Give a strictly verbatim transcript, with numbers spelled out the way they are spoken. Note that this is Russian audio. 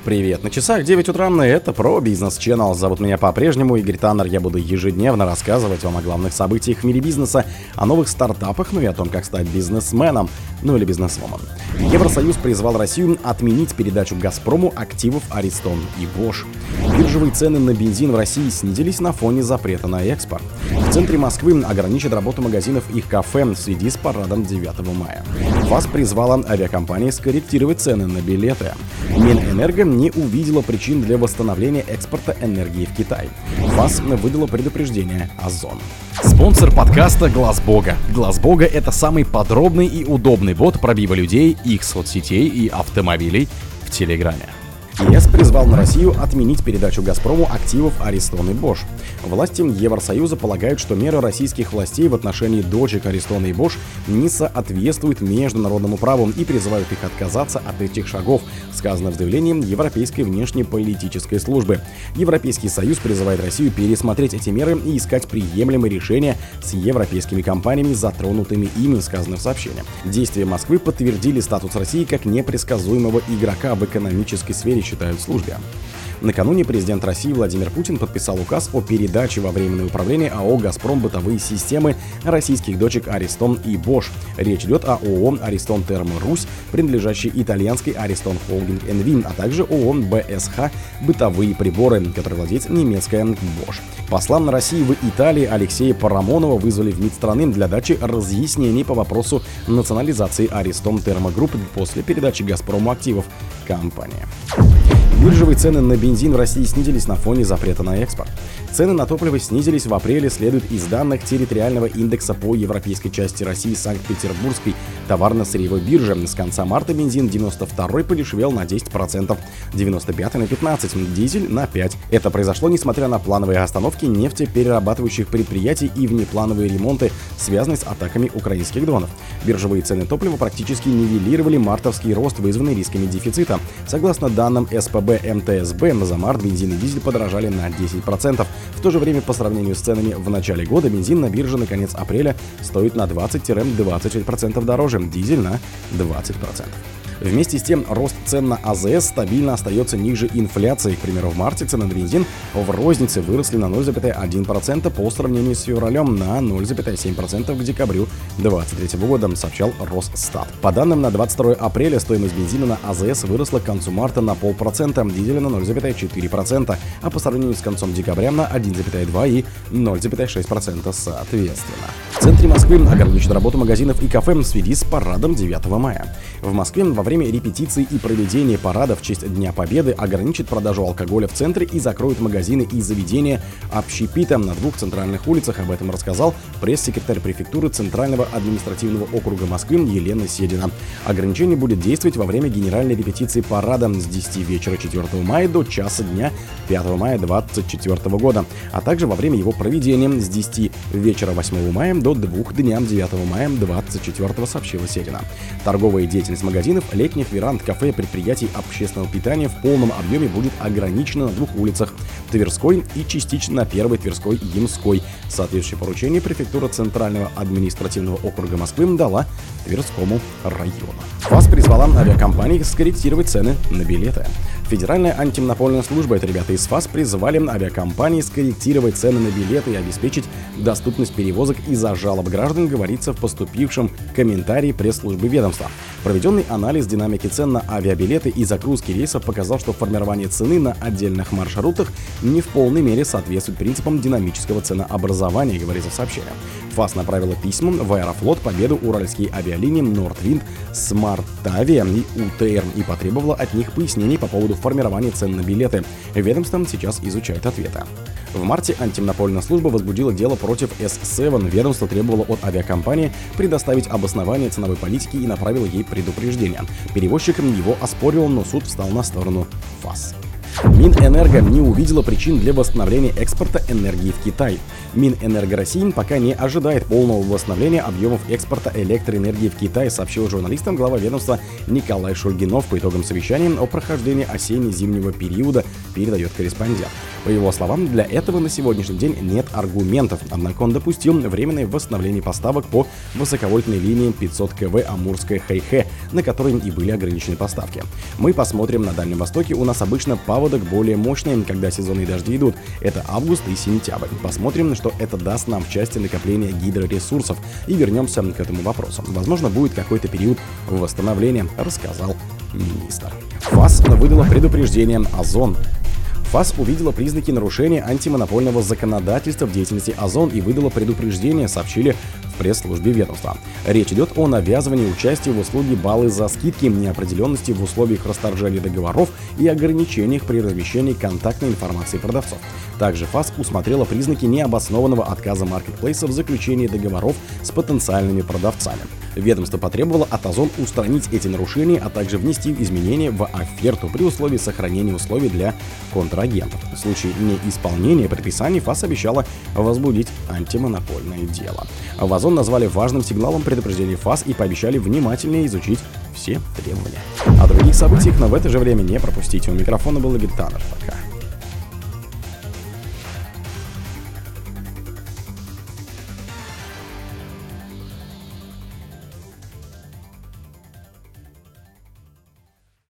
Привет, на часах девять утра, это про Бизнес Channel. Зовут меня по-прежнему Игорь Таннер. Я буду ежедневно рассказывать вам о главных событиях в мире бизнеса, о новых стартапах, ну и о том, как стать бизнесменом, ну или бизнесвумен. Евросоюз призвал Россию отменить передачу «Газпрому» активов Ariston и Bosch. Биржевые цены на бензин в России снизились на фоне запрета на экспорт. В центре Москвы ограничат работу магазинов и кафе в связи с парадом девятого мая. ФАС призвала авиакомпании скорректировать цены на билеты. Минэнерго не увидела причин для восстановления экспорта энергии в Китай. ФАС выдала предупреждение Озон. Спонсор подкаста Глаз Бога. Глаз Бога — это самый подробный и удобный бот пробива людей, их соцсетей и автомобилей в Телеграме. ЕС призвал на Россию отменить передачу «Газпрому» активов Ariston и Bosch. Власти Евросоюза полагают, что меры российских властей в отношении дочек Ariston и Bosch не соответствуют международному праву и призывают их отказаться от этих шагов, сказано в заявлении Европейской внешнеполитической службы. Европейский Союз призывает Россию пересмотреть эти меры и искать приемлемые решения с европейскими компаниями, затронутыми ими, сказано в сообщении. Действия Москвы подтвердили статус России как непредсказуемого игрока в экономической сфере, считают в службе. Накануне президент России Владимир Путин подписал указ о передаче во временное управление АО «Газпром» бытовые системы российских дочек Ariston и Bosch. Речь идет о ООО «Ariston Termo Русь», принадлежащей итальянской Ariston Holding эн ви, а также ООО бэ эс ха «Бытовые приборы», которой владеет немецкая Bosch. Посла на России в Италии Алексея Парамонова вызвали в МИД страны для дачи разъяснений по вопросу национализации Ariston Termo Group после передачи «Газпрому» активов компании. Биржевые цены на бензин в России снизились на фоне запрета на экспорт. Цены на топливо снизились в апреле, следует из данных территориального индекса по европейской части России Санкт-Петербургской товарно-сырьевой биржи. С конца марта бензин девяносто второй подешевел на десять процентов, девяносто пятый на пятнадцать процентов, дизель на пять процентов. Это произошло несмотря на плановые остановки нефтеперерабатывающих предприятий и внеплановые ремонты, связанные с атаками украинских дронов. Биржевые цены топлива практически нивелировали мартовский рост, вызванный рисками дефицита. Согласно данным эс пэ бэ эм тэ эс бэ, за март бензин и дизель подорожали на десять процентов. В то же время, по сравнению с ценами в начале года, бензин на бирже на конец апреля стоит на двадцать-двадцать шесть процентов дороже, дизель на двадцать процентов. Вместе с тем, рост цен на а зэ эс стабильно остается ниже инфляции. К примеру, в марте цены на бензин в рознице выросли на ноль целых один десятых процента по сравнению с февралем, на ноль целых семь десятых процента к декабрю две тысячи двадцать третьего года, сообщал Росстат. По данным на двадцать второе апреля, стоимость бензина на а зэ эс выросла к концу марта на полпроцента, дизеля на ноль целых четыре десятых процента, а по сравнению с концом декабря на один целых два процента и ноль целых шесть десятых процента соответственно. В центре Москвы ограничат работу магазинов и кафе в связи с парадом девятого мая. В Москве во время репетиций и проведения парада в честь Дня Победы ограничат продажу алкоголя в центре и закроют магазины и заведения общепита на двух центральных улицах. Об этом рассказал пресс-секретарь префектуры Центрального административного округа Москвы Елена Седина. Ограничение будет действовать во время генеральной репетиции парада с десяти вечера четвёртого мая до часа дня пятого мая две тысячи двадцать четвёртого года, а также во время его проведения с десяти вечера восьмого мая до двух дням девятого мая две тысячи двадцать четвёртого, сообщила Седина. Торговая деятельность магазинов, летних веранд, кафе, предприятий общественного питания в полном объеме будет ограничена на двух улицах – Тверской и частично на Первой, Тверской и Ямской. Соответствующее поручение префектура Центрального административного округа Москвы дала Тверскому району. ФАС призвала авиакомпании скорректировать цены на билеты. Федеральная антимонопольная служба, это ребята из ФАС, призвали авиакомпании скорректировать цены на билеты и обеспечить доступность перевозок из-за жалоб граждан, говорится в поступившем комментарии пресс-службы ведомства. Проведенный анализ динамики цен на авиабилеты и загрузки рейсов показал, что формирование цены на отдельных маршрутах не в полной мере соответствует принципам динамического ценообразования, говорится в сообщении. ФАС направила письма в Аэрофлот, Победу, Уральские авиалинии, Нордвинд, Смартавиа и у тэ эр и потребовала от них пояснений по поводу формирования цен на билеты. Ведомство сейчас изучает ответы. В марте антимонопольная служба возбудила дело против эс семь. Ведомство требовало от авиакомпании предоставить обоснование ценовой политики и направило ей предупреждение. Перевозчик его оспоривал, но суд встал на сторону ФАС. Минэнерго не увидела причин для восстановления экспорта энергии в Китай. Минэнерго России пока не ожидает полного восстановления объемов экспорта электроэнергии в Китай, сообщил журналистам глава ведомства Николай Шульгинов по итогам совещания о прохождении осенне-зимнего периода, передает корреспондент. По его словам, для этого на сегодняшний день нет аргументов, однако он допустил временное восстановление поставок по высоковольтной линии пятьсот киловатт Амурская Хэйхэ, на которой и были ограничены поставки. Мы посмотрим на Дальнем Востоке, у нас обычно паводок более мощный, когда сезонные дожди идут, это август и сентябрь. Посмотрим, что это даст нам в части накопления гидроресурсов, и вернемся к этому вопросу. Возможно, будет какой-то период восстановления, рассказал министр. ФАС выдала предупреждение «Озон». ФАС увидела признаки нарушения антимонопольного законодательства в деятельности «Озон» и выдала предупреждение, сообщили в пресс-службе ведомства. Речь идет о навязывании участия в услуге баллы за скидки, неопределенности в условиях расторжения договоров и ограничениях при размещении контактной информации продавцов. Также ФАС усмотрела признаки необоснованного отказа маркетплейса в заключении договоров с потенциальными продавцами. Ведомство потребовало от Озон устранить эти нарушения, а также внести изменения в оферту при условии сохранения условий для контрагентов. В случае неисполнения предписаний ФАС обещала возбудить антимонопольное дело. В Озон назвали важным сигналом предупреждения ФАС и пообещали внимательнее изучить все требования. О других событиях, но в это же время не пропустите. У микрофона был Игорь Таннер. Пока.